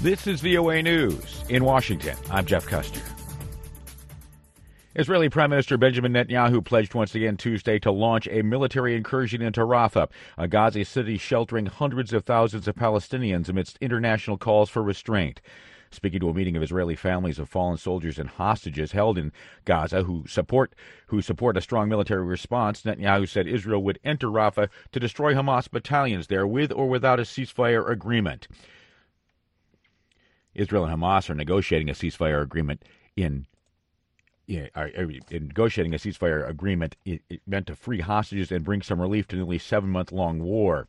This is VOA News. In Washington, I'm Jeff Custer. Israeli Prime Minister Benjamin Netanyahu pledged once again Tuesday to launch a military incursion into Rafah, a Gaza city sheltering hundreds of thousands of Palestinians amidst international calls for restraint. Speaking to a meeting of Israeli families of fallen soldiers and hostages held in Gaza who support a strong military response, Netanyahu said Israel would enter Rafah to destroy Hamas battalions there with or without a ceasefire agreement. Israel and Hamas are negotiating a ceasefire agreement meant to free hostages and bring some relief to nearly 7-month-long war.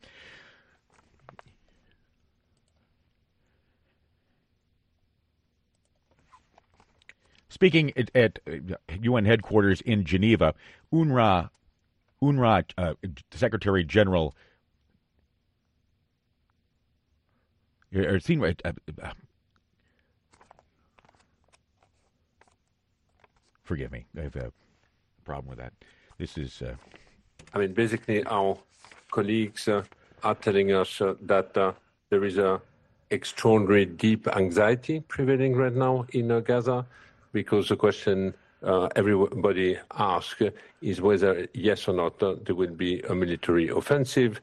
Speaking at UN headquarters in Geneva, UNRWA Secretary General forgive me, I have a problem with that. This is... basically our colleagues are telling us that there is a extraordinary deep anxiety prevailing right now in Gaza, because the question everybody asks is whether, yes or not, there will be a military offensive.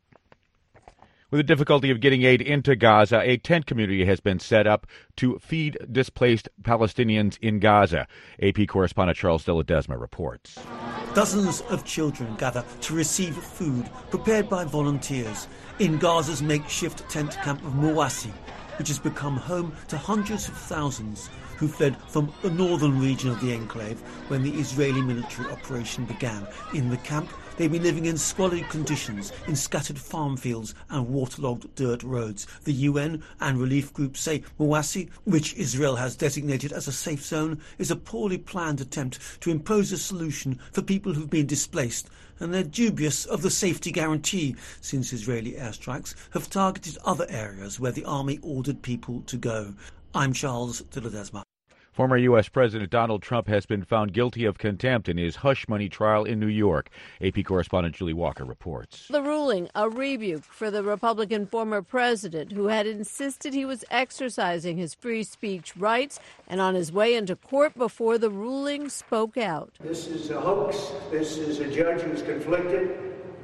With the difficulty of getting aid into Gaza, a tent community has been set up to feed displaced Palestinians in Gaza. AP correspondent Charles de Ledesma reports. Dozens of children gather to receive food prepared by volunteers in Gaza's makeshift tent camp of Mawasi, which has become home to hundreds of thousands who fled from the northern region of the enclave when the Israeli military operation began. In the camp, they've been living in squalid conditions in scattered farm fields and waterlogged dirt roads. The UN and relief groups say Mawasi, which Israel has designated as a safe zone, is a poorly planned attempt to impose a solution for people who've been displaced, and they're dubious of the safety guarantee since Israeli airstrikes have targeted other areas where the army ordered people to go. I'm Charles de Ledesma. Former U.S. President Donald Trump has been found guilty of contempt in his hush money trial in New York. AP correspondent Julie Walker reports. The ruling, a rebuke for the Republican former president who had insisted he was exercising his free speech rights, and on his way into court before the ruling spoke out. This is a hoax. This is a judge who's conflicted,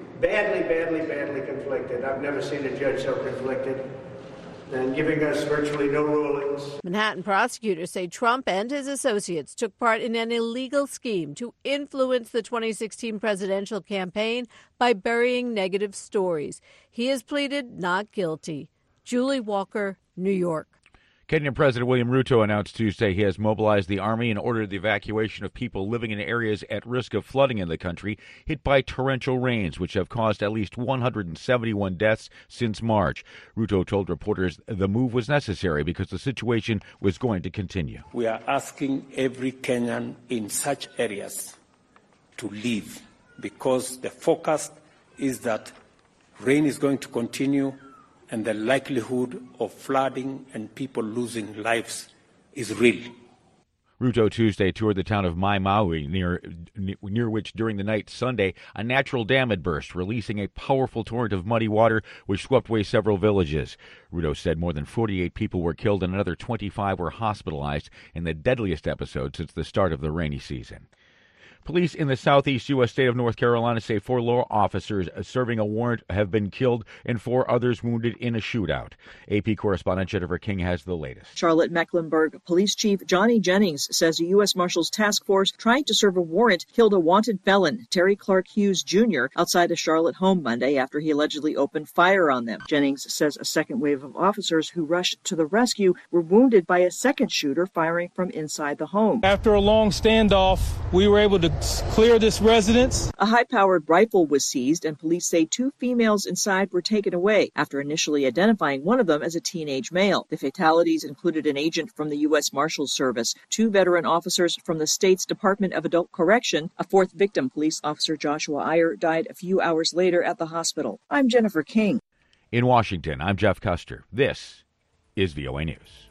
badly conflicted. I've never seen a judge so conflicted, and giving us virtually no rulings. Manhattan prosecutors say Trump and his associates took part in an illegal scheme to influence the 2016 presidential campaign by burying negative stories. He has pleaded not guilty. Julie Walker, New York. Kenyan President William Ruto announced Tuesday he has mobilized the army and ordered the evacuation of people living in areas at risk of flooding in the country hit by torrential rains, which have caused at least 171 deaths since March. Ruto told reporters the move was necessary because the situation was going to continue. We are asking every Kenyan in such areas to leave because the forecast is that rain is going to continue, and the likelihood of flooding and people losing lives is real. Ruto Tuesday toured the town of Mai Maui, near which during the night Sunday a natural dam had burst, releasing a powerful torrent of muddy water which swept away several villages. Ruto said more than 48 people were killed and another 25 were hospitalized in the deadliest episode since the start of the rainy season. Police in the southeast U.S. state of North Carolina say 4 law officers serving a warrant have been killed and 4 others wounded in a shootout. AP correspondent Jennifer King has the latest. Charlotte-Mecklenburg Police Chief Johnny Jennings says a U.S. Marshals task force trying to serve a warrant killed a wanted felon, Terry Clark Hughes Jr., outside a Charlotte home Monday after he allegedly opened fire on them. Jennings says a second wave of officers who rushed to the rescue were wounded by a second shooter firing from inside the home. After a long standoff, we were able to clear this residence. A high-powered rifle was seized, and police say 2 females inside were taken away after initially identifying one of them as a teenage male. The fatalities included an agent from the U.S. Marshals Service, 2 veteran officers from the state's Department of Adult Correction. A 4th victim, police officer Joshua Iyer, died a few hours later at the hospital. I'm Jennifer King. In Washington, I'm Jeff Custer. This is VOA News.